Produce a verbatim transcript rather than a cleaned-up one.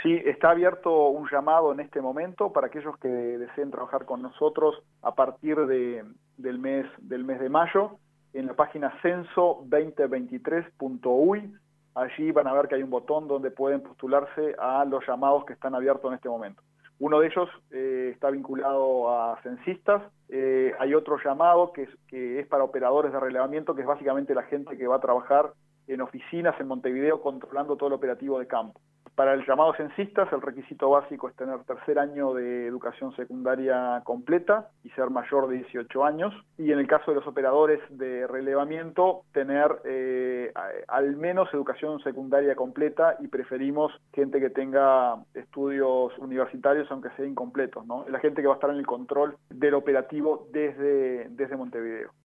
Sí, está abierto un llamado en este momento para aquellos que deseen trabajar con nosotros a partir de, del, mes, del mes de mayo en la página censo veinte veintitrés punto uy. Allí van a ver que hay un botón donde pueden postularse a los llamados que están abiertos en este momento. Uno de ellos eh, está vinculado a censistas. Eh, hay otro llamado que es, que es para operadores de relevamiento, que es básicamente la gente que va a trabajar en oficinas en Montevideo controlando todo el operativo de campo. Para el llamado censistas, el requisito básico es tener tercer año de educación secundaria completa y ser mayor de dieciocho años. Y en el caso de los operadores de relevamiento, tener eh, al menos educación secundaria completa, y preferimos gente que tenga estudios universitarios, aunque sean incompletos, ¿no? Es la gente que va a estar en el control del operativo desde, desde Montevideo.